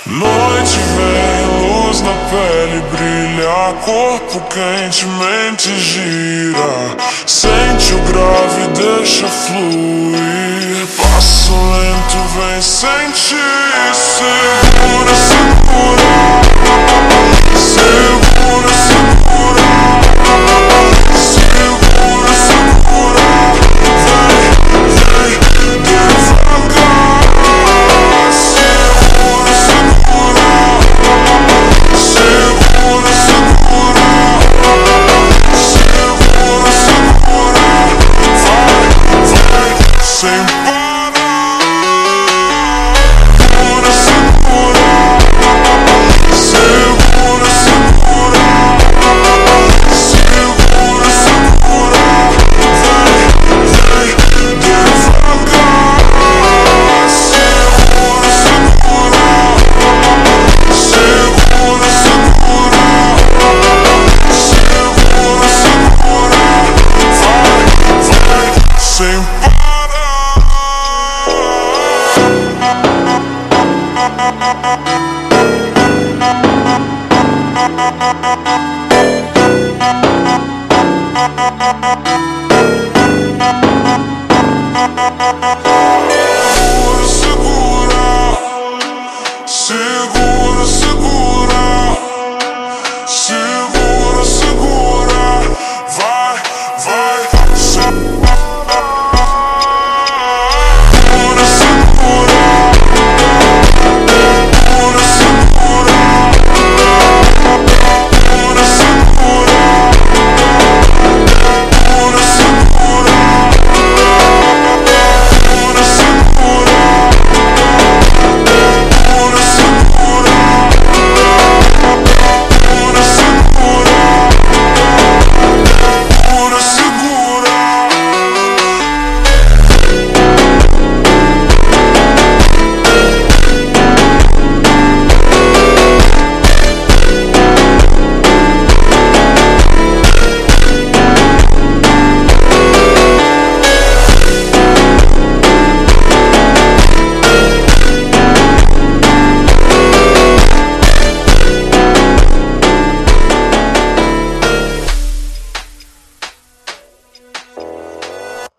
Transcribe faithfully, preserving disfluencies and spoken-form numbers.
Noite vem, luz na pele brilha, corpo quentemente gira. Sente o grave, deixa fluir. Passo lento, vem sentir. Segura, segura. Segura, segura. Segura, segura. Vem, vem, devagar. Segura, segura. Segura, segura. Segura, segura. Vai, vai, sem parar. Segura, segura. Segura, segura. Segura, segura. Vem, vem, devagar. Segura, segura. Segura, segura. Segura, segura. Vai, vai, sem parar.